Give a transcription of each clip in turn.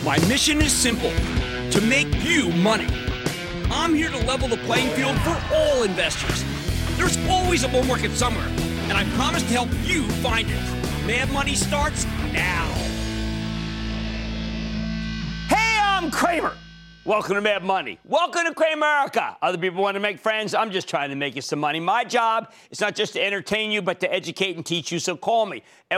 My mission is simple, to make you money. I'm here to level the playing field for all investors. There's always a bull market somewhere, and I promise to help you find it. Mad Money starts now. Hey, I'm Cramer. Welcome to Mad Money. Welcome to Cramerica. Other people want to make friends. I'm just trying to make you some money. My job is not just to entertain you, but to educate and teach you. So call me at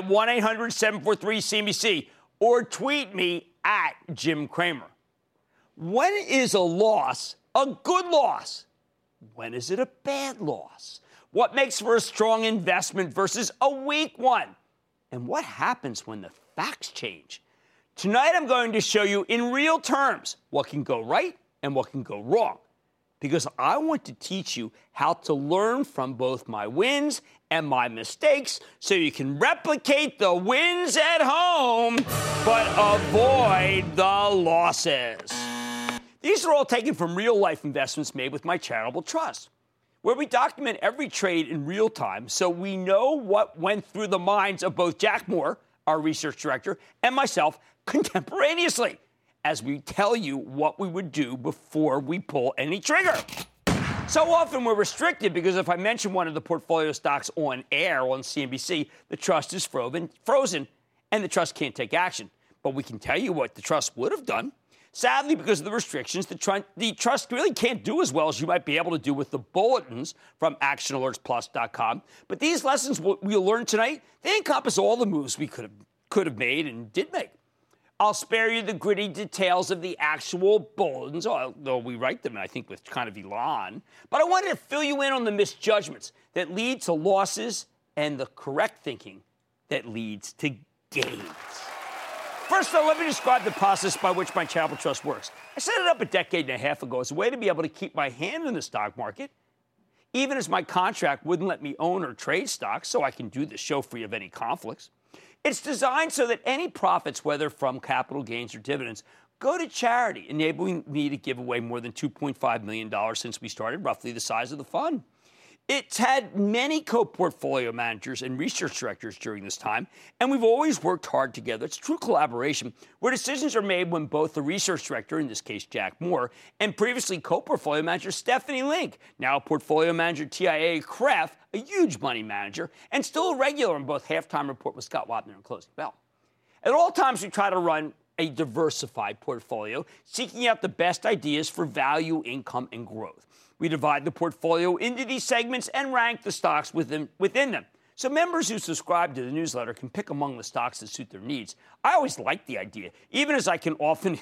1-800-743-CNBC or tweet me at Jim Cramer. When is a loss a good loss? When is it a bad loss? What makes for a strong investment versus a weak one? And what happens when the facts change? Tonight, I'm going to show you in real terms what can go right and what can go wrong, because I want to teach you how to learn from both my wins and my mistakes so you can replicate the wins at home, but avoid the losses. These are all taken from real-life investments made with my charitable trust, where we document every trade in real time so we know what went through the minds of both Jack Moore, our research director, and myself contemporaneously, as we tell you what we would do before we pull any trigger. So often we're restricted because if I mention one of the portfolio stocks on air on CNBC, the trust is frozen, and the trust can't take action. But we can tell you what the trust would have done. Sadly, because of the restrictions, the trust really can't do as well as you might be able to do with the bulletins from ActionAlertsPlus.com. But these lessons we'll learn tonight, they encompass all the moves we could have made and did make. I'll spare you the gritty details of the actual bulletins, although we write them, I think, with kind of elan. But I wanted to fill you in on the misjudgments that lead to losses and the correct thinking that leads to gains. First, though, let me describe the process by which my charitable trust works. I set it up a decade and a half ago as a way to be able to keep my hand in the stock market, even as my contract wouldn't let me own or trade stocks, so I can do the show free of any conflicts. It's designed so that any profits, whether from capital gains or dividends, go to charity, enabling me to give away more than $2.5 million since we started, roughly the size of the fund. It's had many co-portfolio managers and research directors during this time, and we've always worked hard together. It's true collaboration, where decisions are made when both the research director, in this case Jack Moore, and previously co-portfolio manager Stephanie Link, now portfolio manager TIAA CREF, a huge money manager, and still a regular on both Halftime Report with Scott Wapner and Closing Bell. At all times, we try to run a diversified portfolio, seeking out the best ideas for value, income, and growth. We divide the portfolio into these segments and rank the stocks within them. So members who subscribe to the newsletter can pick among the stocks that suit their needs. I always like the idea, even as I can often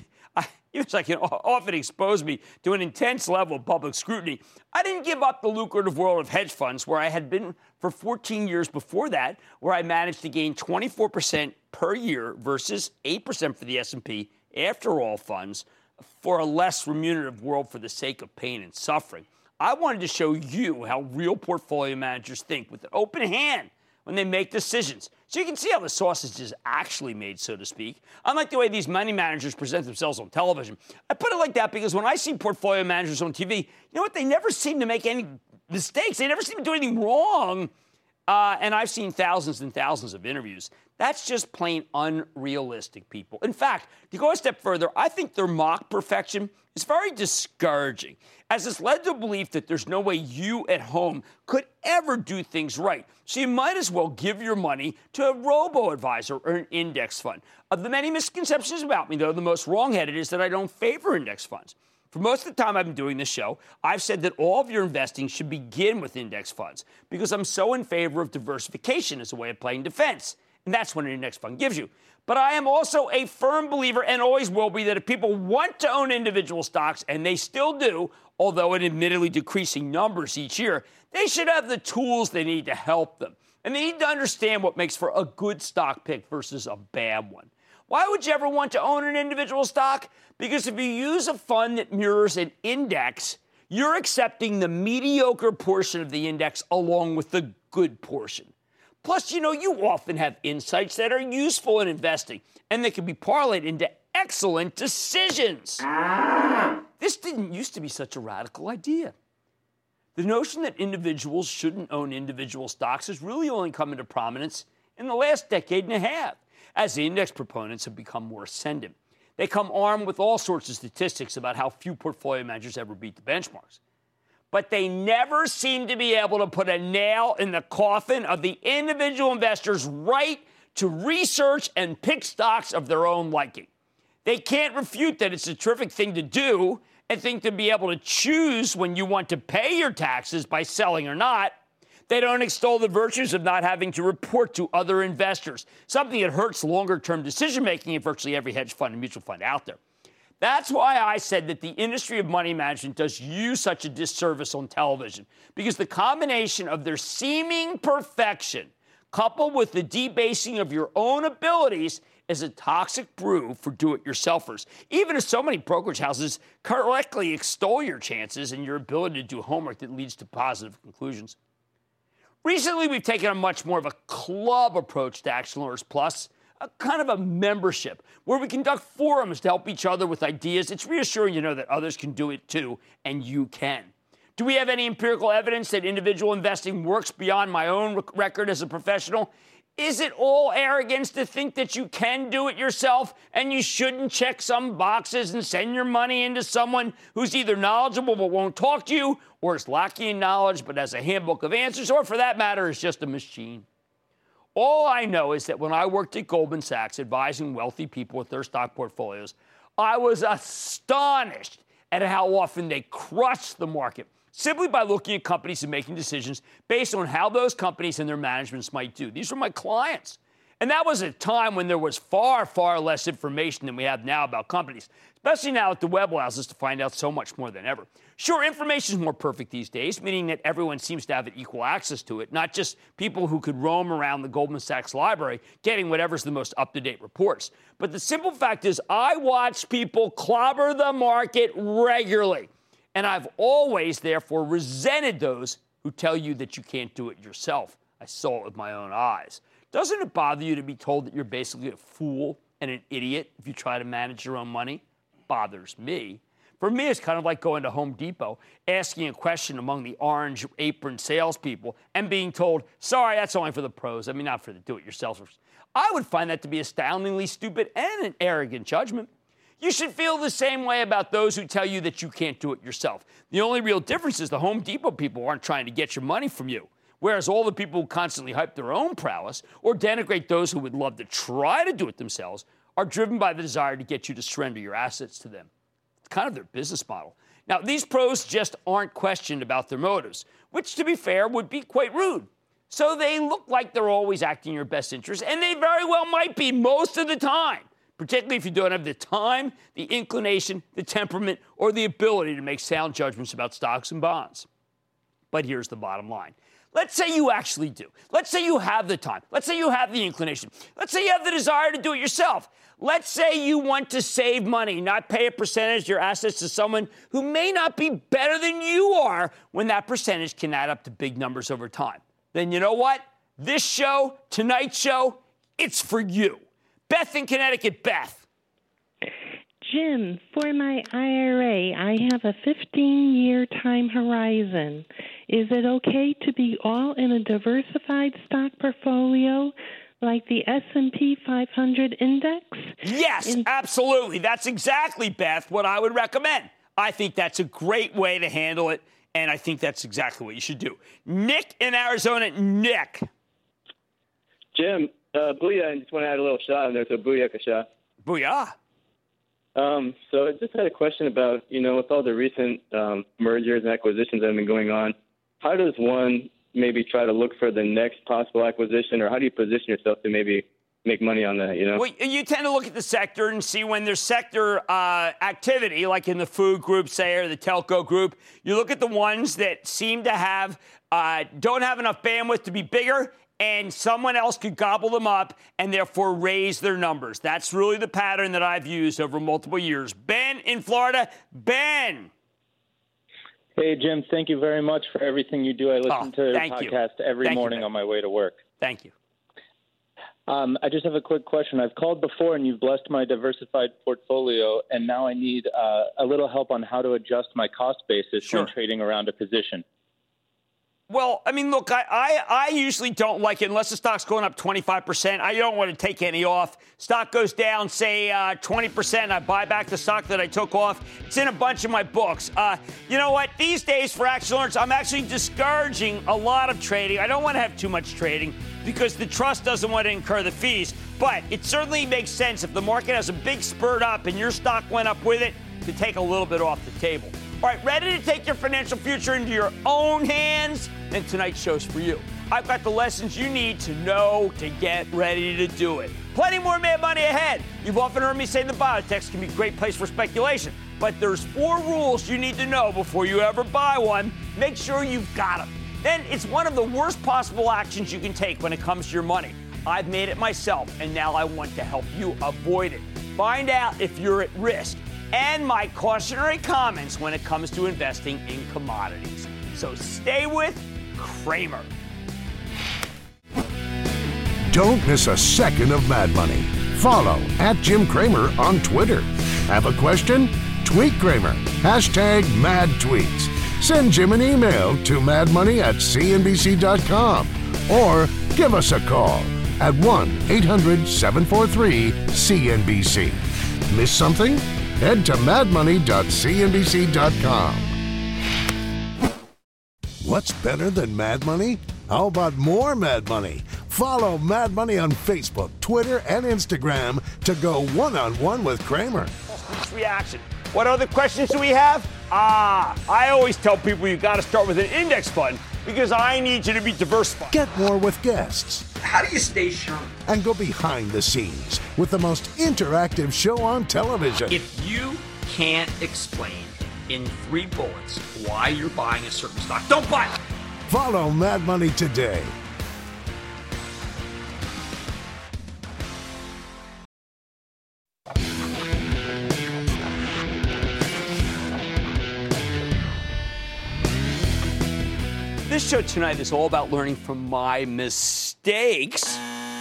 expose me to an intense level of public scrutiny. I didn't give up the lucrative world of hedge funds, where I had been for 14 years before that, where I managed to gain 24% per year versus 8% for the S&P after all funds, for a less remunerative world for the sake of pain and suffering. I wanted to show you how real portfolio managers think with an open hand when they make decisions, so you can see how the sausage is actually made, so to speak, unlike the way these money managers present themselves on television. I put it like that because when I see portfolio managers on TV, you know what? They never seem to make any mistakes. They never seem to do anything wrong. And I've seen thousands and thousands of interviews. That's just plain unrealistic, people. In fact, to go a step further, I think their mock perfection is very discouraging, as it's led to a belief that there's no way you at home could ever do things right. So you might as well give your money to a robo-advisor or an index fund. Of the many misconceptions about me, though, the most wrong-headed is that I don't favor index funds. For most of the time I've been doing this show, I've said that all of your investing should begin with index funds because I'm so in favor of diversification as a way of playing defense. And that's what an index fund gives you. But I am also a firm believer, and always will be, that if people want to own individual stocks, and they still do, although in admittedly decreasing numbers each year, they should have the tools they need to help them. And they need to understand what makes for a good stock pick versus a bad one. Why would you ever want to own an individual stock? Because if you use a fund that mirrors an index, you're accepting the mediocre portion of the index along with the good portion. Plus, you often have insights that are useful in investing, and they can be parlayed into excellent decisions. This didn't used to be such a radical idea. The notion that individuals shouldn't own individual stocks has really only come into prominence in the last decade and a half, as the index proponents have become more ascendant. They come armed with all sorts of statistics about how few portfolio managers ever beat the benchmarks. But they never seem to be able to put a nail in the coffin of the individual investor's right to research and pick stocks of their own liking. They can't refute that it's a terrific thing to do and think to be able to choose when you want to pay your taxes by selling or not. They don't extol the virtues of not having to report to other investors, something that hurts longer-term decision-making in virtually every hedge fund and mutual fund out there. That's why I said that the industry of money management does you such a disservice on television, because the combination of their seeming perfection coupled with the debasing of your own abilities is a toxic brew for do-it-yourselfers, even as so many brokerage houses correctly extol your chances and your ability to do homework that leads to positive conclusions. Recently, we've taken a much more of a club approach to Action Alerts Plus, a kind of a membership where we conduct forums to help each other with ideas. It's reassuring to know that others can do it too, and you can. Do we have any empirical evidence that individual investing works beyond my own record as a professional? Is it all arrogance to think that you can do it yourself and you shouldn't check some boxes and send your money into someone who's either knowledgeable but won't talk to you, or is lacking in knowledge but has a handbook of answers, or for that matter is just a machine? All I know is that when I worked at Goldman Sachs advising wealthy people with their stock portfolios, I was astonished at how often they crushed the market simply by looking at companies and making decisions based on how those companies and their managements might do. These were my clients. And that was a time when there was far, far less information than we have now about companies, especially now that the web allows us to find out so much more than ever. Sure, information is more perfect these days, meaning that everyone seems to have equal access to it, not just people who could roam around the Goldman Sachs library getting whatever's the most up-to-date reports. But the simple fact is I watch people clobber the market regularly. And I've always, therefore, resented those who tell you that you can't do it yourself. I saw it with my own eyes. Doesn't it bother you to be told that you're basically a fool and an idiot if you try to manage your own money? Bothers me. For me, it's kind of like going to Home Depot, asking a question among the orange apron salespeople, and being told, sorry, that's only for the pros. I mean, not for the do-it-yourselfers. I would find that to be astoundingly stupid and an arrogant judgment. You should feel the same way about those who tell you that you can't do it yourself. The only real difference is the Home Depot people aren't trying to get your money from you, whereas all the people who constantly hype their own prowess or denigrate those who would love to try to do it themselves are driven by the desire to get you to surrender your assets to them. It's kind of their business model. Now, these pros just aren't questioned about their motives, which, to be fair, would be quite rude. So they look like they're always acting in your best interest, and they very well might be most of the time, particularly if you don't have the time, the inclination, the temperament, or the ability to make sound judgments about stocks and bonds. But here's the bottom line. Let's say you actually do. Let's say you have the time. Let's say you have the inclination. Let's say you have the desire to do it yourself. Let's say you want to save money, not pay a percentage of your assets to someone who may not be better than you are when that percentage can add up to big numbers over time. Then you know what? This show, tonight's show, it's for you. Beth in Connecticut. Beth. Jim, for my IRA, I have a 15-year time horizon. Is it okay to be all in a diversified stock portfolio like the S&P 500 index? Yes, absolutely. That's exactly, Beth, what I would recommend. I think that's a great way to handle it, and I think that's exactly what you should do. Nick in Arizona. Nick. Jim, booyah, I just want to add a little shot in there, so booyah, kasha. Booyah. So I just had a question about, with all the recent mergers and acquisitions that have been going on, how does one maybe try to look for the next possible acquisition, or how do you position yourself to maybe make money on that, Well, you tend to look at the sector and see when there's sector activity, like in the food group, say, or the telco group. You look at the ones that seem to have, don't have enough bandwidth to be bigger, and someone else could gobble them up and therefore raise their numbers. That's really the pattern that I've used over multiple years. Ben in Florida. Ben. Hey, Jim, thank you very much for everything you do. I listen to the podcast every morning on my way to work. Thank you. I just have a quick question. I've called before, and you've blessed my diversified portfolio, and now I need a little help on how to adjust my cost basis when trading around a position. Well, I mean, look, I usually don't like it unless the stock's going up 25%. I don't want to take any off. Stock goes down, say, 20%. I buy back the stock that I took off. It's in a bunch of my books. You know what? These days for action alerts, I'm actually discouraging a lot of trading. I don't want to have too much trading because the trust doesn't want to incur the fees. But it certainly makes sense if the market has a big spurt up and your stock went up with it to take a little bit off the table. All right, ready to take your financial future into your own hands? Then tonight's show's for you. I've got the lessons you need to know to get ready to do it. Plenty more Mad Money ahead. You've often heard me say the biotechs can be a great place for speculation, but there's 4 rules you need to know before you ever buy one. Make sure you've got them. Then it's one of the worst possible actions you can take when it comes to your money. I've made it myself, and now I want to help you avoid it. Find out if you're at risk and my cautionary comments when it comes to investing in commodities. So stay with Cramer. Don't miss a second of Mad Money. Follow @Jim Cramer on Twitter. Have a question? Tweet Cramer. #MadTweets. Send Jim an email to madmoney@cnbc.com or give us a call at 1-800-743-CNBC. Miss something? Head to madmoney.cnbc.com. What's better than Mad Money? How about more Mad Money? Follow Mad Money on Facebook, Twitter, and Instagram to go one-on-one with Cramer. Reaction. What other questions do we have? I always tell people you got to start with an index fund because I need you to be diversified. Get more with guests. How do you stay sharp? And go behind the scenes with the most interactive show on television. If you can't explain in 3 bullets why you're buying a certain stock, don't buy it. Follow Mad Money today. This show tonight is all about learning from my mistakes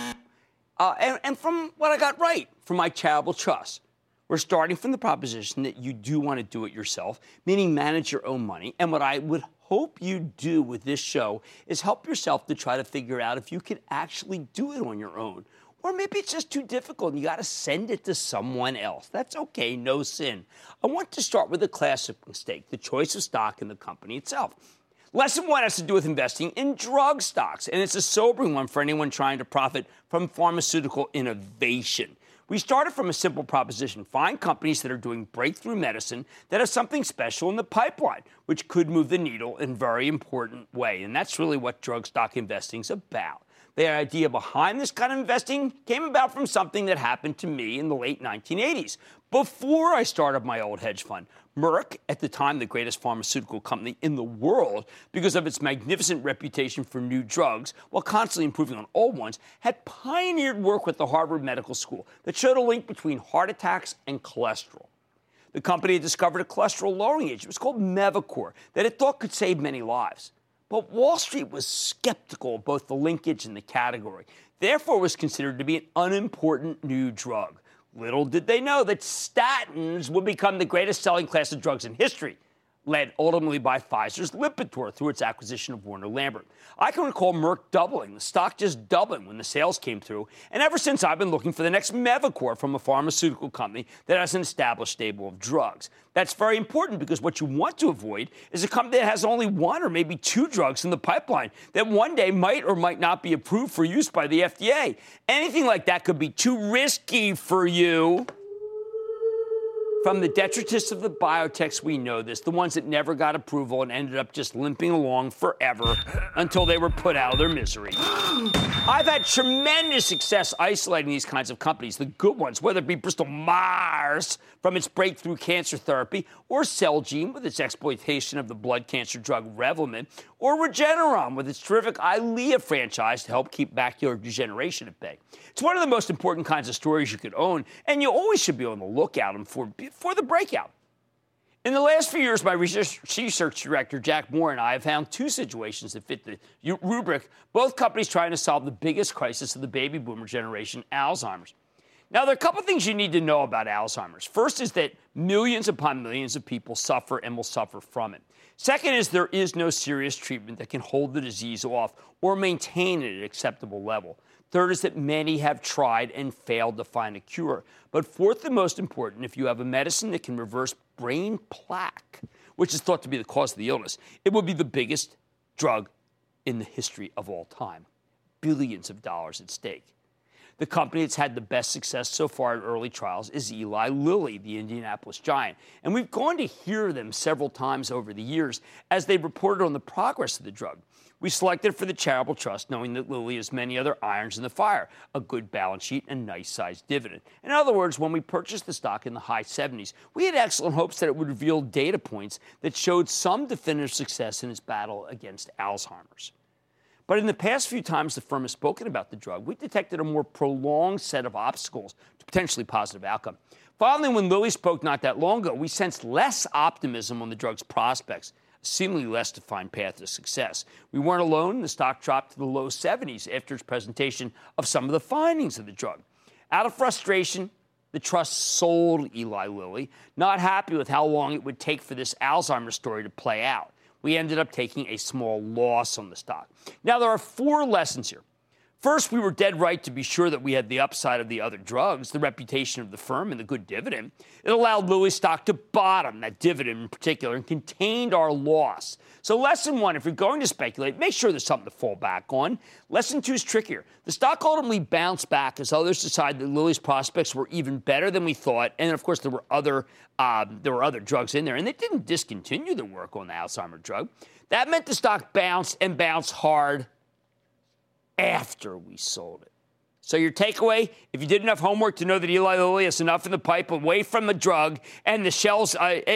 and from what I got right from my charitable trust. We're starting from the proposition that you do want to do it yourself, meaning manage your own money. And what I would hope you do with this show is help yourself to try to figure out if you can actually do it on your own. Or maybe it's just too difficult and you got to send it to someone else. That's okay, no sin. I want to start with a classic mistake, the choice of stock in the company itself. Lesson 1 has to do with investing in drug stocks, and it's a sobering one for anyone trying to profit from pharmaceutical innovation. We started from a simple proposition. Find companies that are doing breakthrough medicine that have something special in the pipeline, which could move the needle in a very important way. And that's really what drug stock investing is about. The idea behind this kind of investing came about from something that happened to me in the late 1980s. Before I started my old hedge fund, Merck, at the time the greatest pharmaceutical company in the world because of its magnificent reputation for new drugs while constantly improving on old ones, had pioneered work with the Harvard Medical School that showed a link between heart attacks and cholesterol. The company had discovered a cholesterol-lowering agent. It was called Mevacor that it thought could save many lives. But Wall Street was skeptical of both the linkage and the category. Therefore, it was considered to be an unimportant new drug. Little did they know that statins would become the greatest selling class of drugs in history, led ultimately by Pfizer's Lipitor through its acquisition of Warner Lambert. I can recall Merck doubling, the stock just doubling when the sales came through, and ever since I've been looking for the next Mevacor from a pharmaceutical company that has an established stable of drugs. That's very important because what you want to avoid is a company that has only 1 or maybe 2 drugs in the pipeline that one day might or might not be approved for use by the FDA. Anything like that could be too risky for you. From the detritus of the biotechs, we know this, the ones that never got approval and ended up just limping along forever until they were put out of their misery. I've had tremendous success isolating these kinds of companies, the good ones, whether it be Bristol Myers from its breakthrough cancer therapy, or Celgene with its exploitation of the blood cancer drug Revlimid, or Regeneron with its terrific Eylea franchise to help keep macular degeneration at bay. It's one of the most important kinds of stories you could own, and you always should be on the lookout for the breakout. In the last few years, my research director, Jack Moore, and I have found 2 situations that fit the rubric, both companies trying to solve the biggest crisis of the baby boomer generation, Alzheimer's. Now, there are a couple things you need to know about Alzheimer's. First is that millions upon millions of people suffer and will suffer from it. Second is there is no serious treatment that can hold the disease off or maintain it at an acceptable level. Third is that many have tried and failed to find a cure. But fourth and most important, if you have a medicine that can reverse brain plaque, which is thought to be the cause of the illness, it will be the biggest drug in the history of all time. Billions of dollars at stake. The company that's had the best success so far in early trials is Eli Lilly, the Indianapolis giant. And we've gone to hear them several times over the years as they've reported on the progress of the drug. We selected for the charitable trust, knowing that Lilly has many other irons in the fire, a good balance sheet and nice-sized dividend. In other words, when we purchased the stock in the high 70s, we had excellent hopes that it would reveal data points that showed some definitive success in its battle against Alzheimer's. But in the past few times the firm has spoken about the drug, we detected a more prolonged set of obstacles to potentially positive outcome. Finally, when Lilly spoke not that long ago, we sensed less optimism on the drug's prospects, a seemingly less defined path to success. We weren't alone. The stock dropped to the low 70s after its presentation of some of the findings of the drug. Out of frustration, the trust sold Eli Lilly, not happy with how long it would take for this Alzheimer's story to play out. We ended up taking a small loss on the stock. Now, there are 4 lessons here. First, we were dead right to be sure that we had the upside of the other drugs, the reputation of the firm, and the good dividend. It allowed Lilly's stock to bottom, that dividend in particular, and contained our loss. So lesson 1, if you're going to speculate, make sure there's something to fall back on. Lesson 2 is trickier. The stock ultimately bounced back as others decided that Lilly's prospects were even better than we thought. And, of course, there were other drugs in there, and they didn't discontinue their work on the Alzheimer's drug. That meant the stock bounced and bounced hard after we sold it. So your takeaway, if you did enough homework to know that Eli Lilly has enough in the pipe away from the drug and the shells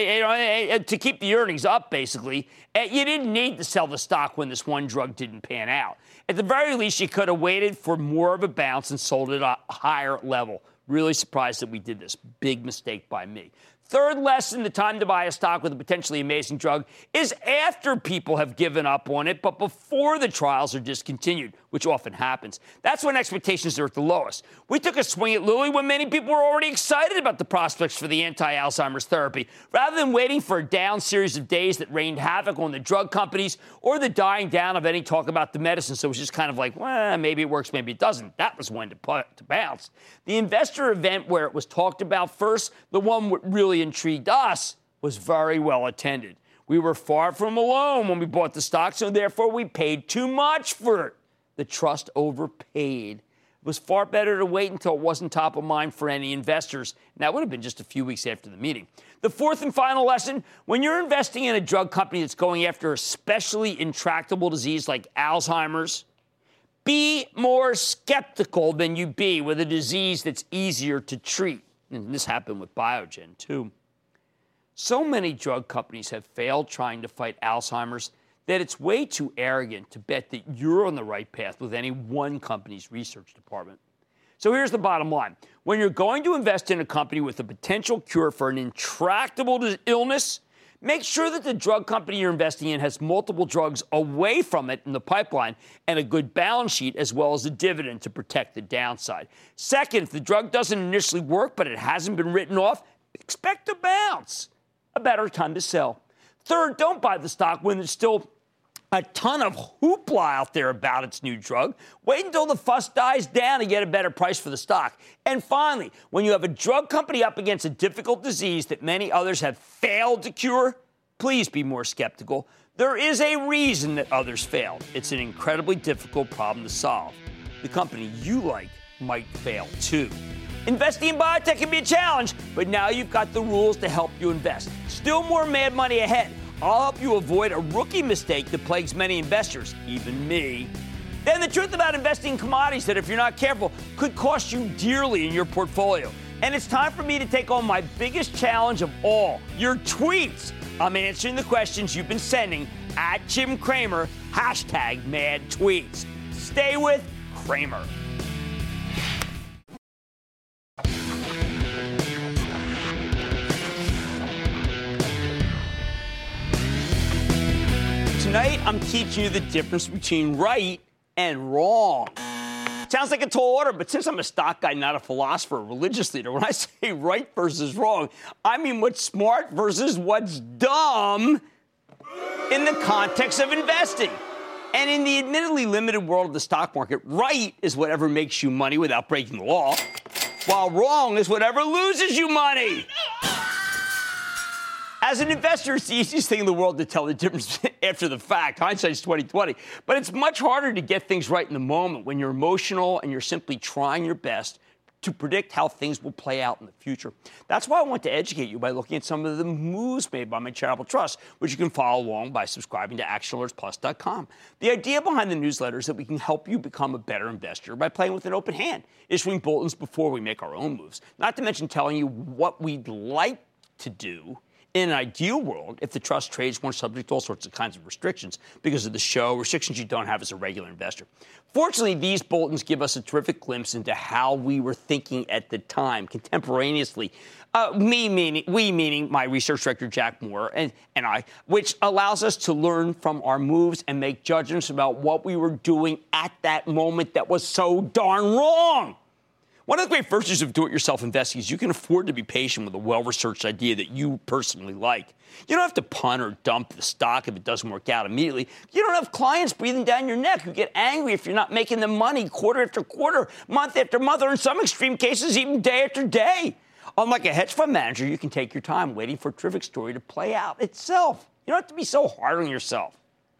to keep the earnings up, basically, you didn't need to sell the stock when this one drug didn't pan out. At the very least, you could have waited for more of a bounce and sold it at a higher level. Really surprised that we did this. Big mistake by me. Third lesson, the time to buy a stock with a potentially amazing drug is after people have given up on it, but before the trials are discontinued, which often happens. That's when expectations are at the lowest. We took a swing at Lilly when many people were already excited about the prospects for the anti-Alzheimer's therapy. Rather than waiting for a down series of days that rained havoc on the drug companies or the dying down of any talk about the medicine, so it was just kind of like, well, maybe it works, maybe it doesn't. That was when to bounce. The investor event where it was talked about first, the one that really intrigued us, was very well attended. We were far from alone when we bought the stock, so therefore we paid too much for it. The trust overpaid. It was far better to wait until it wasn't top of mind for any investors, and that would have been just a few weeks after the meeting. The fourth and final lesson, when you're investing in a drug company that's going after a especially intractable disease like Alzheimer's, be more skeptical than you be with a disease that's easier to treat. And this happened with Biogen, too. So many drug companies have failed trying to fight Alzheimer's that it's way too arrogant to bet that you're on the right path with any one company's research department. So here's the bottom line. When you're going to invest in a company with a potential cure for an intractable illness, make sure that the drug company you're investing in has multiple drugs away from it in the pipeline and a good balance sheet as well as a dividend to protect the downside. Second, if the drug doesn't initially work but it hasn't been written off, expect a bounce. A better time to sell. Third, don't buy the stock when there's still a ton of hoopla out there about its new drug. Wait until the fuss dies down to get a better price for the stock. And finally, when you have a drug company up against a difficult disease that many others have failed to cure, please be more skeptical. There is a reason that others failed. It's an incredibly difficult problem to solve. The company you like might fail too. Investing in biotech can be a challenge, but now you've got the rules to help you invest. Still more mad money ahead. I'll help you avoid a rookie mistake that plagues many investors, even me. Then the truth about investing in commodities that, if you're not careful, could cost you dearly in your portfolio. And it's time for me to take on my biggest challenge of all, your tweets. I'm answering the questions you've been sending at Jim Cramer, #MadTweets. Stay with Cramer. Tonight, I'm teaching you the difference between right and wrong. Sounds like a tall order, but since I'm a stock guy, not a philosopher or religious leader, when I say right versus wrong, I mean what's smart versus what's dumb in the context of investing. And in the admittedly limited world of the stock market, right is whatever makes you money without breaking the law, while wrong is whatever loses you money. As an investor, it's the easiest thing in the world to tell the difference after the fact. Hindsight's 20/20. But it's much harder to get things right in the moment when you're emotional and you're simply trying your best to predict how things will play out in the future. That's why I want to educate you by looking at some of the moves made by my charitable trust, which you can follow along by subscribing to ActionAlertsPlus.com. The idea behind the newsletter is that we can help you become a better investor by playing with an open hand, issuing bulletins before we make our own moves, not to mention telling you what we'd like to do in an ideal world if the trust trades weren't subject to all sorts of kinds of restrictions because of the show, restrictions you don't have as a regular investor. Fortunately, these bulletins give us a terrific glimpse into how we were thinking at the time, contemporaneously. We meaning my research director, Jack Moore, and I, which allows us to learn from our moves and make judgments about what we were doing at that moment that was so darn wrong. One of the great virtues of do-it-yourself investing is you can afford to be patient with a well-researched idea that you personally like. You don't have to punt or dump the stock if it doesn't work out immediately. You don't have clients breathing down your neck who get angry if you're not making them money quarter after quarter, month after month, or in some extreme cases, even day after day. Unlike a hedge fund manager, you can take your time waiting for a terrific story to play out itself. You don't have to be so hard on yourself.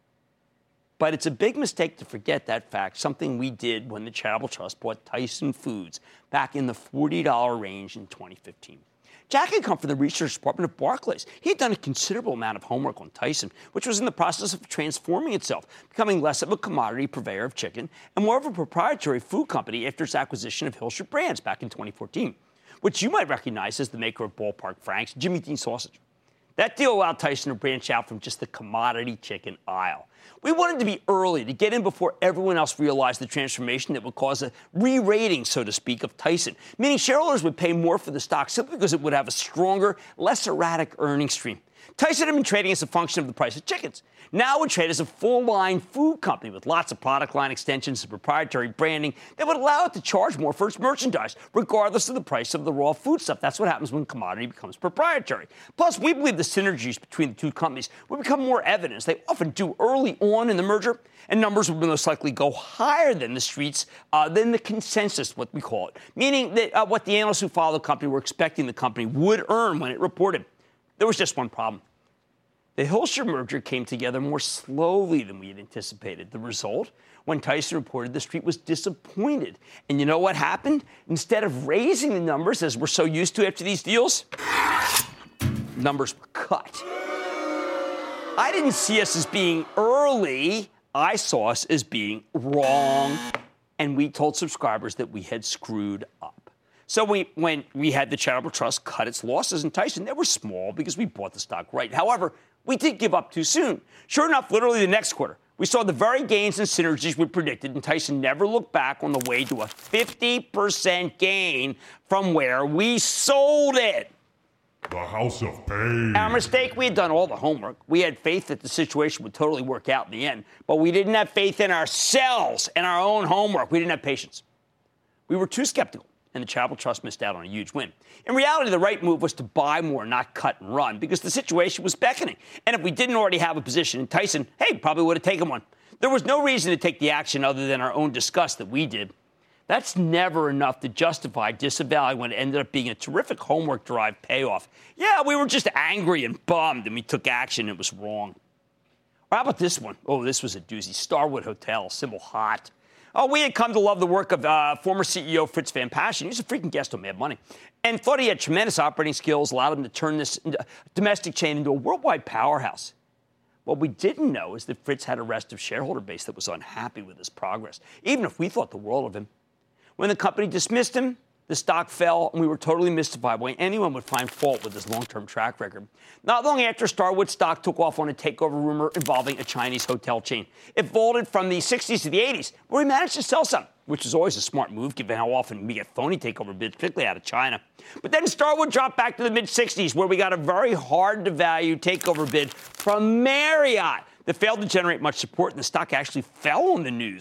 But it's a big mistake to forget that fact, something we did when the Charitable Trust bought Tyson Foods back in the $40 range in 2015. Jack had come from the research department of Barclays. He had done a considerable amount of homework on Tyson, which was in the process of transforming itself, becoming less of a commodity purveyor of chicken and more of a proprietary food company after its acquisition of Hilscher Brands back in 2014, which you might recognize as the maker of Ballpark Franks, Jimmy Dean sausage. That deal allowed Tyson to branch out from just the commodity chicken aisle. We wanted to be early, to get in before everyone else realized the transformation that would cause a re-rating, so to speak, of Tyson, meaning shareholders would pay more for the stock simply because it would have a stronger, less erratic earnings stream. Tyson had been trading as a function of the price of chickens. Now it would trade as a full-line food company with lots of product line extensions and proprietary branding that would allow it to charge more for its merchandise, regardless of the price of the raw food stuff. That's what happens when commodity becomes proprietary. Plus, we believe the synergies between the two companies would become more evident, as they often do early on in the merger, and numbers would most likely go higher than the streets, than the consensus, what we call it, meaning that what the analysts who follow the company were expecting the company would earn when it reported. There was just one problem. The Hilscher merger came together more slowly than we had anticipated. The result, when Tyson reported, the street was disappointed. And you know what happened? Instead of raising the numbers, as we're so used to after these deals, numbers were cut. I didn't see us as being early. I saw us as being wrong. And we told subscribers that we had screwed up. So when we had the Charitable Trust cut its losses in Tyson, they were small because we bought the stock right. However, we did give up too soon. Sure enough, literally the next quarter, we saw the very gains and synergies we predicted, and Tyson never looked back on the way to a 50% gain from where we sold it. The House of Pain. Our mistake, we had done all the homework. We had faith that the situation would totally work out in the end, but we didn't have faith in ourselves and our own homework. We didn't have patience. We were too skeptical, and the Charitable Trust missed out on a huge win. In reality, the right move was to buy more, not cut and run, because the situation was beckoning. And if we didn't already have a position in Tyson, hey, probably would have taken one. There was no reason to take the action other than our own disgust that we did. That's never enough to justify disavowing what ended up being a terrific homework-derived payoff. Yeah, we were just angry and bummed, and we took action. It was wrong. Or how about this one? Oh, this was a doozy. Starwood Hotel, symbol hot. Oh, we had come to love the work of former CEO Fritz Van Paschen. He was a freaking guest on Mad Money. And thought he had tremendous operating skills, allowed him to turn this domestic chain into a worldwide powerhouse. What we didn't know is that Fritz had a restive shareholder base that was unhappy with his progress, even if we thought the world of him. When the company dismissed him, the stock fell, and we were totally mystified why anyone would find fault with his long-term track record. Not long after, Starwood stock took off on a takeover rumor involving a Chinese hotel chain. It vaulted from the 60s to the 80s, where we managed to sell some, which is always a smart move given how often we get phony takeover bids, particularly out of China. But then Starwood dropped back to the mid-60s, where we got a very hard-to-value takeover bid from Marriott that failed to generate much support, and the stock actually fell on the news.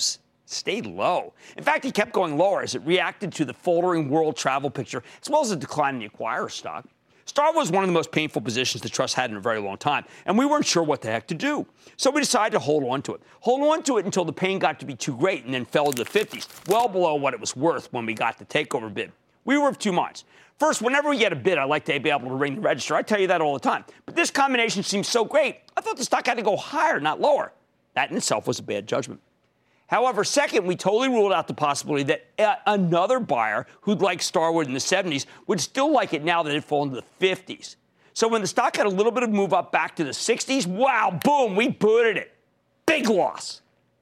stayed low. In fact, it kept going lower as it reacted to the faltering world travel picture, as well as a decline in the acquirer stock. Starwood was one of the most painful positions the trust had in a very long time, and we weren't sure what the heck to do. So we decided to hold on to it. Hold on to it until the pain got to be too great and then fell to the 50s, well below what it was worth when we got the takeover bid. We were of two minds. First, whenever we get a bid, I like to be able to ring the register. I tell you that all the time. But this combination seems so great, I thought the stock had to go higher, not lower. That in itself was a bad judgment. However, second, we totally ruled out the possibility that another buyer who'd like Starwood in the 70s would still like it now that it had fallen to the 50s. So when the stock had a little bit of move up back to the 60s, wow, boom, we booted it. Big loss.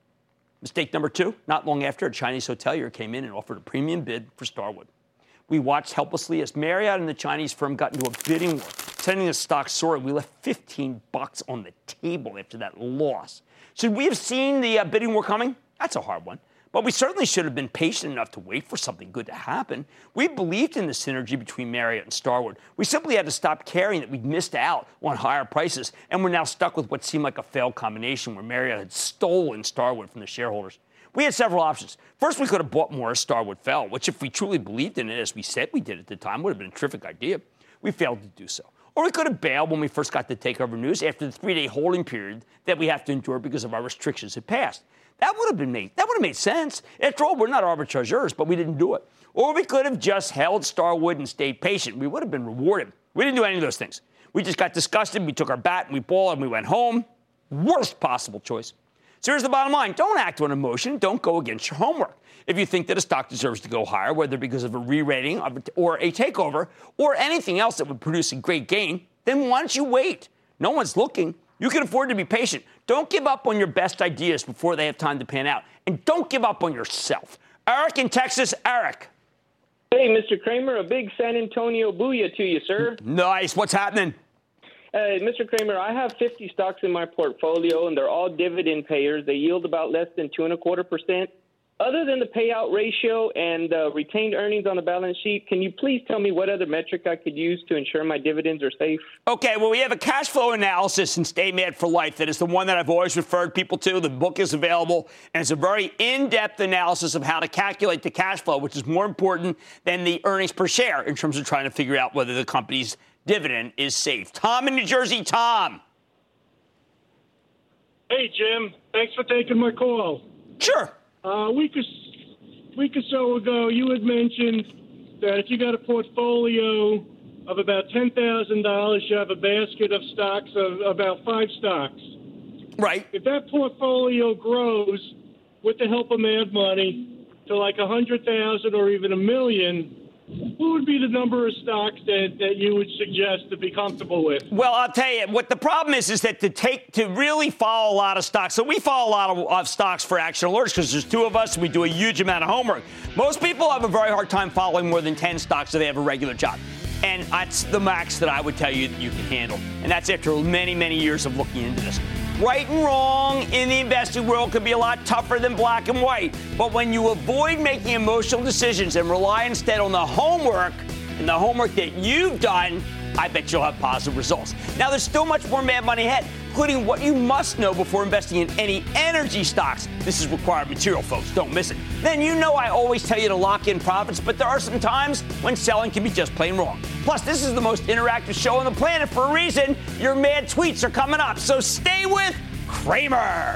Mistake number two, not long after, a Chinese hotelier came in and offered a premium bid for Starwood. We watched helplessly as Marriott and the Chinese firm got into a bidding war, sending the stock soaring. We left $15 on the table after that loss. Should we have seen the bidding war coming? That's a hard one. But we certainly should have been patient enough to wait for something good to happen. We believed in the synergy between Marriott and Starwood. We simply had to stop caring that we'd missed out on higher prices, and we're now stuck with what seemed like a failed combination where Marriott had stolen Starwood from the shareholders. We had several options. First, we could have bought more as Starwood fell, which if we truly believed in it, as we said we did at the time, would have been a terrific idea. We failed to do so. Or we could have bailed when we first got the takeover news after the 3-day holding period that we have to endure because of our restrictions had passed. That would have made sense. After all, we're not arbitrageurs, but we didn't do it. Or we could have just held Starwood and stayed patient. We would have been rewarded. We didn't do any of those things. We just got disgusted. We took our bat and we balled and we went home. Worst possible choice. So here's the bottom line. Don't act on emotion. Don't go against your homework. If you think that a stock deserves to go higher, whether because of a re-rating or a takeover or anything else that would produce a great gain, then why don't you wait? No one's looking. You can afford to be patient. Don't give up on your best ideas before they have time to pan out. And don't give up on yourself. Eric in Texas. Eric. Hey, Mr. Cramer, a big San Antonio booyah to you, sir. Nice. What's happening? Mr. Cramer, I have 50 stocks in my portfolio, and they're all dividend payers. They yield about less than 2.25%. Other than the payout ratio and retained earnings on the balance sheet, can you please tell me what other metric I could use to ensure my dividends are safe? Okay, well, we have a cash flow analysis in Stay Mad for Life. That is the one that I've always referred people to. The book is available, and it's a very in-depth analysis of how to calculate the cash flow, which is more important than the earnings per share in terms of trying to figure out whether the company's dividend is safe. Tom in New Jersey. Tom. Hey, Jim. Thanks for taking my call. Sure. A week or so ago, you had mentioned that if you got a portfolio of about $10,000, you have a basket of stocks of about 5 stocks. Right. If that portfolio grows with the help of Mad Money to like 100,000 or even 1 million, what would be the number of stocks that you would suggest to be comfortable with? Well, I'll tell you, what the problem is that to really follow a lot of stocks. So we follow a lot of stocks for Action Alerts because there's 2 of us and we do a huge amount of homework. Most people have a very hard time following more than 10 stocks if they have a regular job. And that's the max that I would tell you that you can handle. And that's after many, many years of looking into this. Right and wrong in the investing world can be a lot tougher than black and white. But when you avoid making emotional decisions and rely instead on the homework and the homework that you've done, I bet you'll have positive results. Now, there's still much more Mad Money ahead, including what you must know before investing in any energy stocks. This is required material, folks. Don't miss it. Then you know I always tell you to lock in profits, but there are some times when selling can be just plain wrong. Plus, this is the most interactive show on the planet for a reason. Your mad tweets are coming up, so stay with Cramer.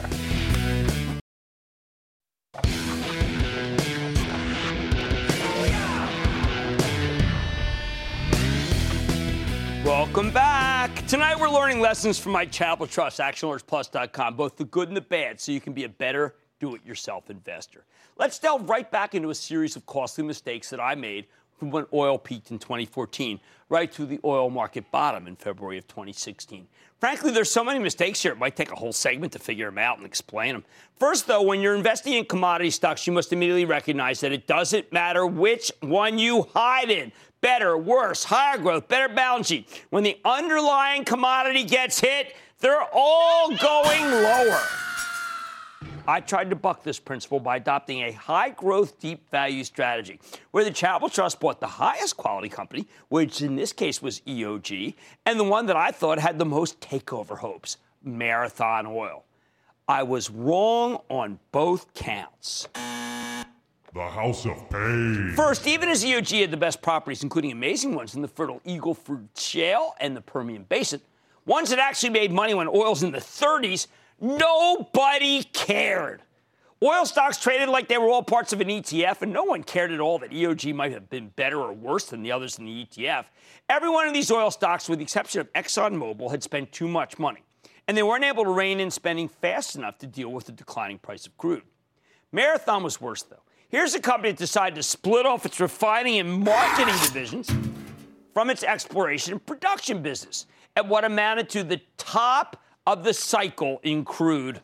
Welcome back. Tonight we're learning lessons from my charitable trust, ActionAlertsPlus.com, both the good and the bad, so you can be a better do-it-yourself investor. Let's delve right back into a series of costly mistakes that I made from when oil peaked in 2014, right to the oil market bottom in February of 2016. Frankly, there's so many mistakes here, it might take a whole segment to figure them out and explain them. First, though, when you're investing in commodity stocks, you must immediately recognize that it doesn't matter which one you hide in. Better, worse, higher growth, better balance sheet. When the underlying commodity gets hit, they're all going lower. I tried to buck this principle by adopting a high-growth, deep-value strategy, where the charitable trust bought the highest quality company, which in this case was EOG, and the one that I thought had the most takeover hopes, Marathon Oil. I was wrong on both counts. The House of Pain. First, even as EOG had the best properties, including amazing ones in the fertile Eagle Ford Shale and the Permian Basin, ones that actually made money when oil's in the 30s, nobody cared. Oil stocks traded like they were all parts of an ETF, and no one cared at all that EOG might have been better or worse than the others in the ETF. Every one of these oil stocks, with the exception of ExxonMobil, had spent too much money, and they weren't able to rein in spending fast enough to deal with the declining price of crude. Marathon was worse, though. Here's a company that decided to split off its refining and marketing divisions from its exploration and production business at what amounted to the top of the cycle in crude.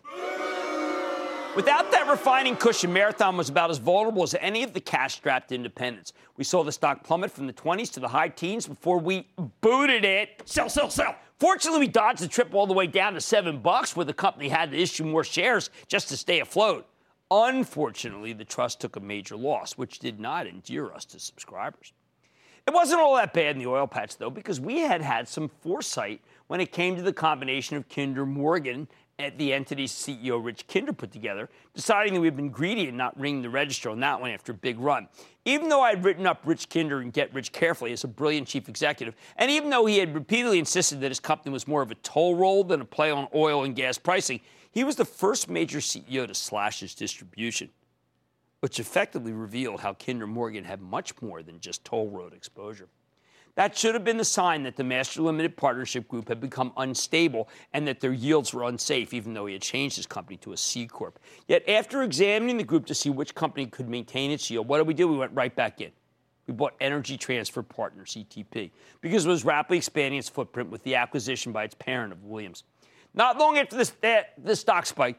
Without that refining cushion, Marathon was about as vulnerable as any of the cash-strapped independents. We saw the stock plummet from the 20s to the high teens before we booted it. Sell, sell, sell. Fortunately, we dodged the trip all the way down to $7, where the company had to issue more shares just to stay afloat. Unfortunately, the trust took a major loss, which did not endear us to subscribers. It wasn't all that bad in the oil patch, though, because we had some foresight when it came to the combination of Kinder Morgan and the entity's CEO, Rich Kinder, put together, deciding that we've been greedy and not ringing the register on that one after a big run. Even though I had written up Rich Kinder and Get Rich Carefully as a brilliant chief executive, and even though he had repeatedly insisted that his company was more of a toll roll than a play on oil and gas pricing, he was the first major CEO to slash his distribution, which effectively revealed how Kinder Morgan had much more than just toll road exposure. That should have been the sign that the Master Limited Partnership Group had become unstable and that their yields were unsafe, even though he had changed his company to a C Corp. Yet after examining the group to see which company could maintain its yield, what did? We went right back in. We bought Energy Transfer Partners, ETP, because it was rapidly expanding its footprint with the acquisition by its parent of Williams. Not long after this stock spiked,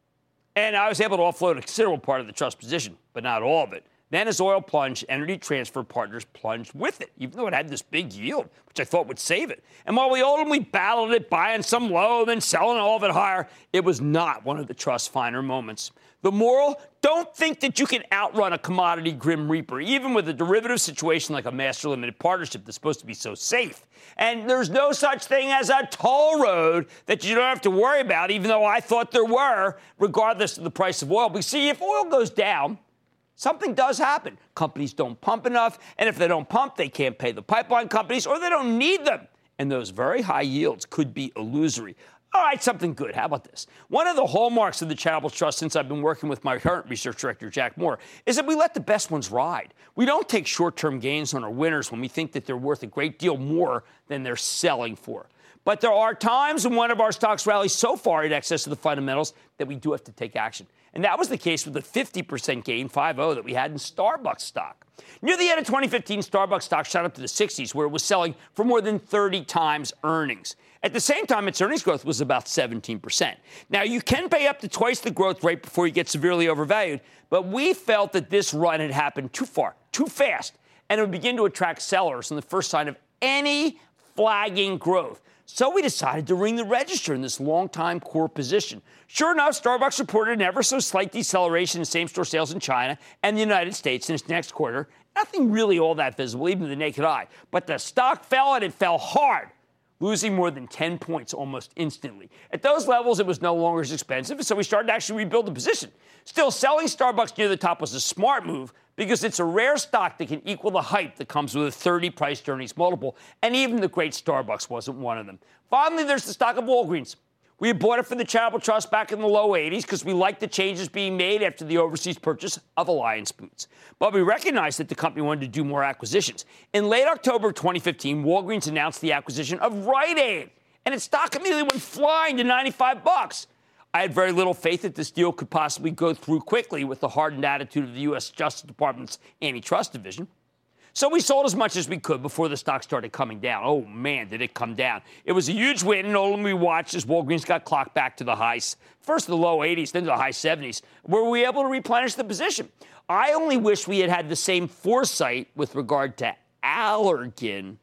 and I was able to offload a considerable part of the trust position, but not all of it. Then as oil plunged, Energy Transfer Partners plunged with it, even though it had this big yield, which I thought would save it. And while we ultimately battled it, buying some low, then selling all of it higher, it was not one of the trust's finer moments. The moral, don't think that you can outrun a commodity grim reaper, even with a derivative situation like a Master Limited Partnership that's supposed to be so safe. And there's no such thing as a toll road that you don't have to worry about, even though I thought there were, regardless of the price of oil. But see, if oil goes down, something does happen. Companies don't pump enough, and if they don't pump, they can't pay the pipeline companies, or they don't need them. And those very high yields could be illusory. All right, something good. How about this? One of the hallmarks of the Charitable Trust since I've been working with my current research director, Jack Moore, is that we let the best ones ride. We don't take short-term gains on our winners when we think that they're worth a great deal more than they're selling for. But there are times when one of our stocks rallies so far in excess of the fundamentals that we do have to take action. And that was the case with the 50% gain, 5-0, that we had in Starbucks stock. Near the end of 2015, Starbucks stock shot up to the 60s, where it was selling for more than 30 times earnings. At the same time, its earnings growth was about 17%. Now, you can pay up to twice the growth rate before you get severely overvalued, but we felt that this run had happened too far, too fast, and it would begin to attract sellers in the first sign of any flagging growth. So we decided to ring the register in this long-time core position. Sure enough, Starbucks reported an ever so slight deceleration in same-store sales in China and the United States in its next quarter. Nothing really all that visible, even to the naked eye. But the stock fell, and it fell hard, losing more than 10 points almost instantly. At those levels, it was no longer as expensive, so we started to actually rebuild the position. Still, selling Starbucks near the top was a smart move because it's a rare stock that can equal the hype that comes with a 30 price-to-earnings multiple, and even the great Starbucks wasn't one of them. Finally, there's the stock of Walgreens. We had bought it for the Charitable Trust back in the low 80s because we liked the changes being made after the overseas purchase of Alliance Boots. But we recognized that the company wanted to do more acquisitions. In late October 2015, Walgreens announced the acquisition of Rite Aid, and its stock immediately went flying to $95. I had very little faith that this deal could possibly go through quickly with the hardened attitude of the U.S. Justice Department's antitrust division. So we sold as much as we could before the stock started coming down. Oh, man, did it come down. It was a huge win, and only we watched as Walgreens got clocked back to the highs, first the low 80s, then to the high 70s. Were we able to replenish the position? I only wish we had had the same foresight with regard to Allergan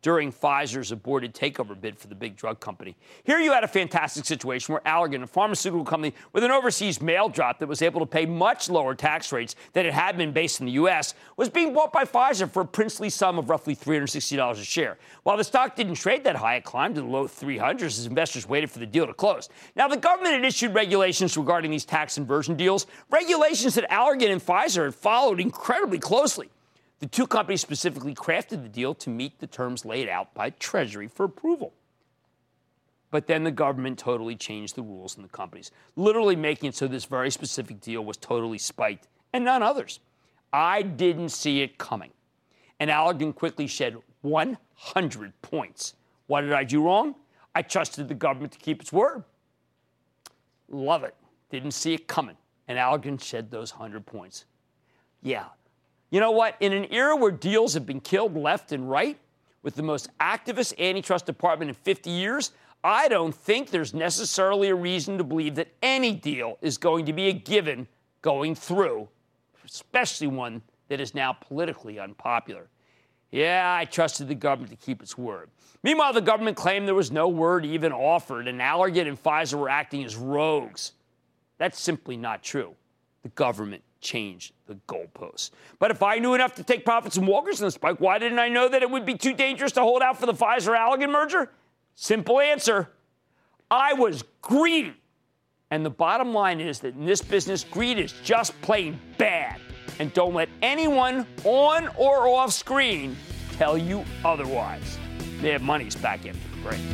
during Pfizer's aborted takeover bid for the big drug company. Here you had a fantastic situation where Allergan, a pharmaceutical company with an overseas mail drop that was able to pay much lower tax rates than it had been based in the U.S., was being bought by Pfizer for a princely sum of roughly $360 a share. While the stock didn't trade that high, it climbed to the low 300s as investors waited for the deal to close. Now, the government had issued regulations regarding these tax inversion deals, regulations that Allergan and Pfizer had followed incredibly closely. The two companies specifically crafted the deal to meet the terms laid out by Treasury for approval. But then the government totally changed the rules in the companies, literally making it so this very specific deal was totally spiked and none others. I didn't see it coming. And Allergan quickly shed 100 points. What did I do wrong? I trusted the government to keep its word. Love it. Didn't see it coming. And Allergan shed those 100 points. Yeah. You know what? In an era where deals have been killed left and right, with the most activist antitrust department in 50 years, I don't think there's necessarily a reason to believe that any deal is going to be a given going through, especially one that is now politically unpopular. Yeah, I trusted the government to keep its word. Meanwhile, the government claimed there was no word even offered, and Allergan and Pfizer were acting as rogues. That's simply not true. The government changed the goalposts. But if I knew enough to take profits from Walgreens in the spike, why didn't I know that it would be too dangerous to hold out for the Pfizer-Allergan merger? Simple answer. I was greedy. And the bottom line is that in this business, greed is just plain bad. And don't let anyone on or off screen tell you otherwise. They have Money's back after the break.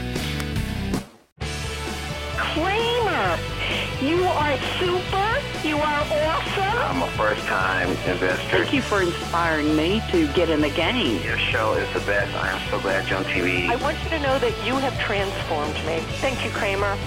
Kramer, you are super. You are awesome. I'm a first-time investor. Thank you for inspiring me to get in the game. Your show is the best. I am so glad you're on TV. I want you to know that you have transformed me. Thank you, Kramer.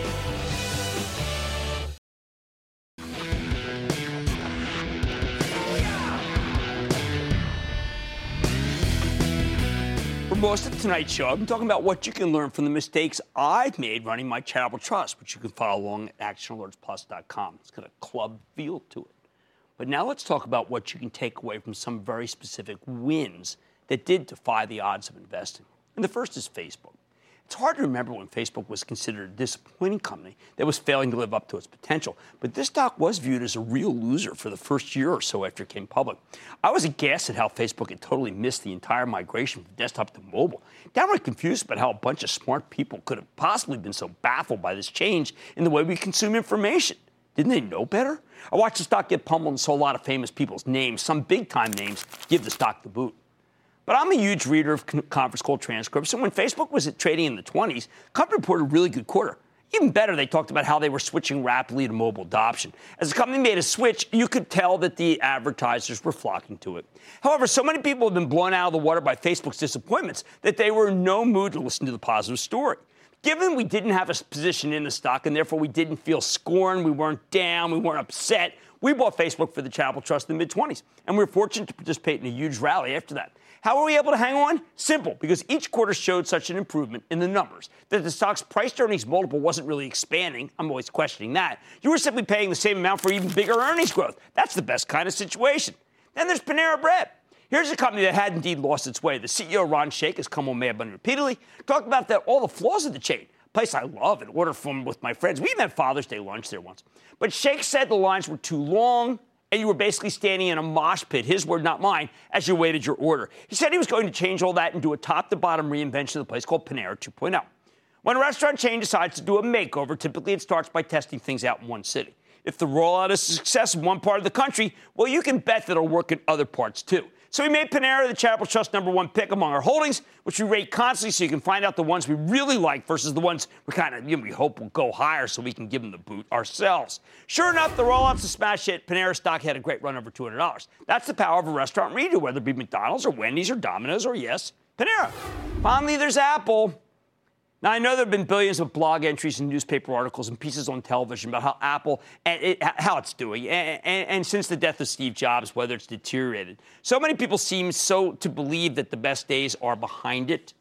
Most of tonight's show, I've been talking about what you can learn from the mistakes I've made running my charitable trust, which you can follow along at actionalertsplus.com. It's got a club feel to it. But now let's talk about what you can take away from some very specific wins that did defy the odds of investing. And the first is Facebook. It's hard to remember when Facebook was considered a disappointing company that was failing to live up to its potential. But this stock was viewed as a real loser for the first year or so after it came public. I was aghast at how Facebook had totally missed the entire migration from desktop to mobile. Downright confused about how a bunch of smart people could have possibly been so baffled by this change in the way we consume information. Didn't they know better? I watched the stock get pummeled and saw a lot of famous people's names, some big-time names, give the stock the boot. But I'm a huge reader of conference call transcripts, and when Facebook was trading in the 20s, the company reported a really good quarter. Even better, they talked about how they were switching rapidly to mobile adoption. As the company made a switch, you could tell that the advertisers were flocking to it. However, so many people have been blown out of the water by Facebook's disappointments that they were in no mood to listen to the positive story. Given we didn't have a position in the stock and therefore we didn't feel scorned, we weren't down, we weren't upset, we bought Facebook for the charitable trust in the mid-20s, and we were fortunate to participate in a huge rally after that. How were we able to hang on? Simple, because each quarter showed such an improvement in the numbers that the stock's price-to-earnings multiple wasn't really expanding. I'm always questioning that. You were simply paying the same amount for even bigger earnings growth. That's the best kind of situation. Then there's Panera Bread. Here's a company that had indeed lost its way. The CEO, Ron Shaich, has come on Mad Money repeatedly, talked about all the flaws of the chain. A place I love and order from with my friends. We even had Father's Day lunch there once. But Shaich said the lines were too long, and you were basically standing in a mosh pit, his word, not mine, as you waited your order. He said he was going to change all that and do a top-to-bottom reinvention of the place called Panera 2.0. When a restaurant chain decides to do a makeover, typically it starts by testing things out in one city. If the rollout is a success in one part of the country, well, you can bet that it'll work in other parts, too. So we made Panera the charitable trust #1 pick among our holdings, which we rate constantly so you can find out the ones we really like versus the ones we hope will go higher so we can give them the boot ourselves. Sure enough, the rollout's a smash hit. Panera stock had a great run over $200. That's the power of a restaurant reader, whether it be McDonald's or Wendy's or Domino's or, yes, Panera. Finally, there's Apple. Now, I know there have been billions of blog entries and newspaper articles and pieces on television about how Apple, how it's doing, and since the death of Steve Jobs, whether it's deteriorated. So many people seem to believe that the best days are behind it.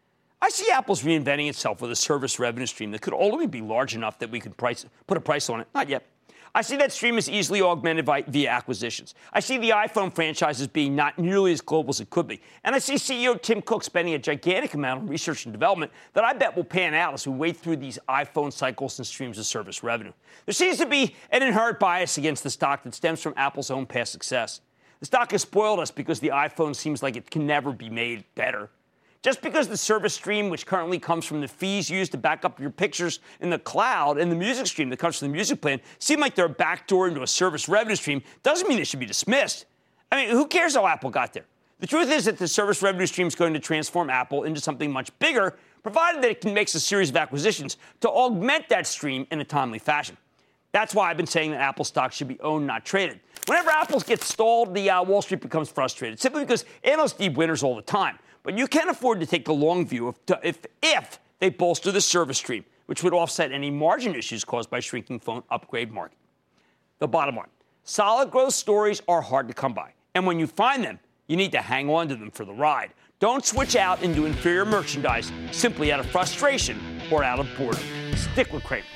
I see Apple's reinventing itself with a service revenue stream that could only be large enough that we could put a price on it. Not yet. I see that stream is easily augmented via acquisitions. I see the iPhone franchise as being not nearly as global as it could be. And I see CEO Tim Cook spending a gigantic amount on research and development that I bet will pan out as we wade through these iPhone cycles and streams of service revenue. There seems to be an inherent bias against the stock that stems from Apple's own past success. The stock has spoiled us because the iPhone seems like it can never be made better. Just because the service stream, which currently comes from the fees used to back up your pictures in the cloud, and the music stream that comes from the music plan, seem like they're a backdoor into a service revenue stream, doesn't mean they should be dismissed. I mean, who cares how Apple got there? The truth is that the service revenue stream is going to transform Apple into something much bigger, provided that it can make a series of acquisitions to augment that stream in a timely fashion. That's why I've been saying that Apple stock should be owned, not traded. Whenever Apple gets stalled, the Wall Street becomes frustrated, simply because analysts need winners all the time. But you can't afford to take the long view if they bolster the service stream, which would offset any margin issues caused by shrinking phone upgrade market. The bottom line, solid growth stories are hard to come by. And when you find them, you need to hang on to them for the ride. Don't switch out into inferior merchandise simply out of frustration or out of boredom. Stick with Cramer.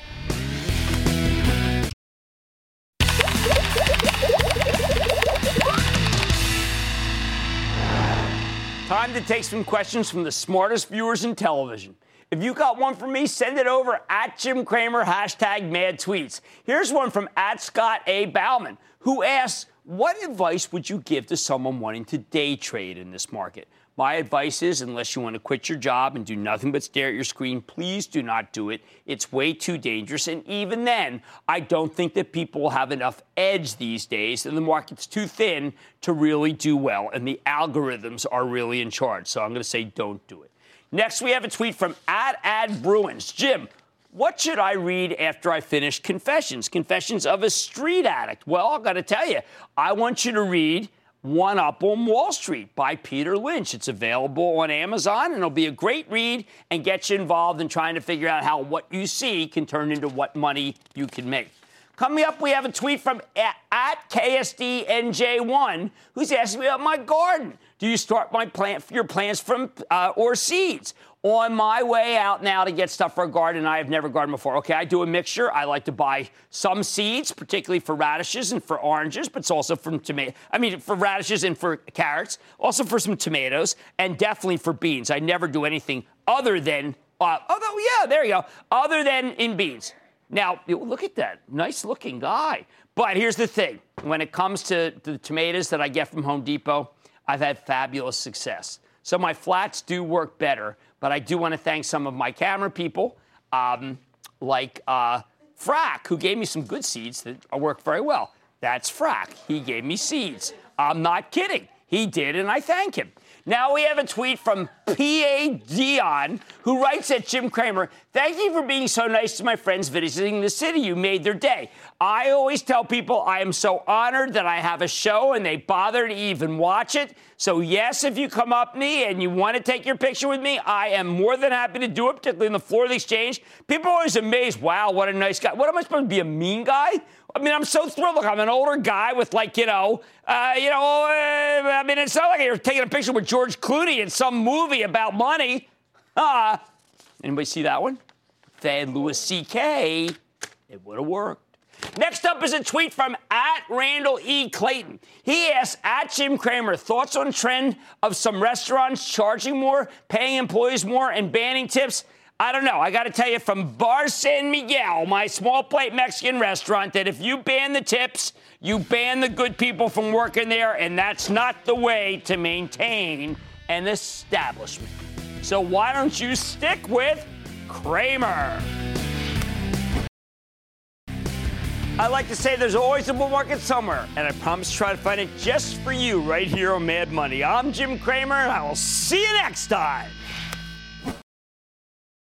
Time to take some questions from the smartest viewers in television. If you got one for me, send it over at Jim Cramer, hashtag mad tweets. Here's one from at Scott A. Bauman, who asks, what advice would you give to someone wanting to day trade in this market? My advice is, unless you want to quit your job and do nothing but stare at your screen, please do not do it. It's way too dangerous. And even then, I don't think that people will have enough edge these days, and the market's too thin to really do well, and the algorithms are really in charge. So I'm going to say don't do it. Next, we have a tweet from @AdBruins. Jim, what should I read after I finish Confessions? Confessions of a Street Addict. Well, I've got to tell you, I want you to read One Up on Wall Street by Peter Lynch. It's available on Amazon, and it'll be a great read and get you involved in trying to figure out how what you see can turn into what money you can make. Coming up, we have a tweet from @KSDNJ1, who's asking me about my garden. Do you start your plants from or seeds? On my way out now to get stuff for a garden, I have never gardened before. Okay, I do a mixture. I like to buy some seeds, particularly for radishes and for oranges, but it's also for for radishes and for carrots, also for some tomatoes, and definitely for beans. I never do anything other than, other than in beans. Now, look at that. Nice-looking guy. But here's the thing. When it comes to the tomatoes that I get from Home Depot, I've had fabulous success. So my flats do work better, but I do want to thank some of my camera people, like Frack, who gave me some good seeds that work very well. That's Frack. He gave me seeds. I'm not kidding. He did, and I thank him. Now we have a tweet from P.A. Dion, who writes at Jim Cramer, thank you for being so nice to my friends visiting the city. You made their day. I always tell people I am so honored that I have a show and they bother to even watch it. So, yes, if you come up to me and you want to take your picture with me, I am more than happy to do it, particularly in the floor of the exchange. People are always amazed, wow, what a nice guy. What, am I supposed to be, a mean guy? I mean, I'm so thrilled. Look, I'm an older guy with, it's not like you're taking a picture with George Clooney in some movie about money. Anybody see that one? Then Louis C.K., it would have worked. Next up is a tweet from @Randall E. Clayton. He asks, @Jim Cramer, thoughts on trend of some restaurants charging more, paying employees more, and banning tips? I don't know. I got to tell you from Bar San Miguel, my small plate Mexican restaurant, that if you ban the tips, you ban the good people from working there, and that's not the way to maintain an establishment. So why don't you stick with Cramer? I like to say there's always a bull market somewhere, and I promise to try to find it just for you right here on Mad Money. I'm Jim Cramer, and I will see you next time.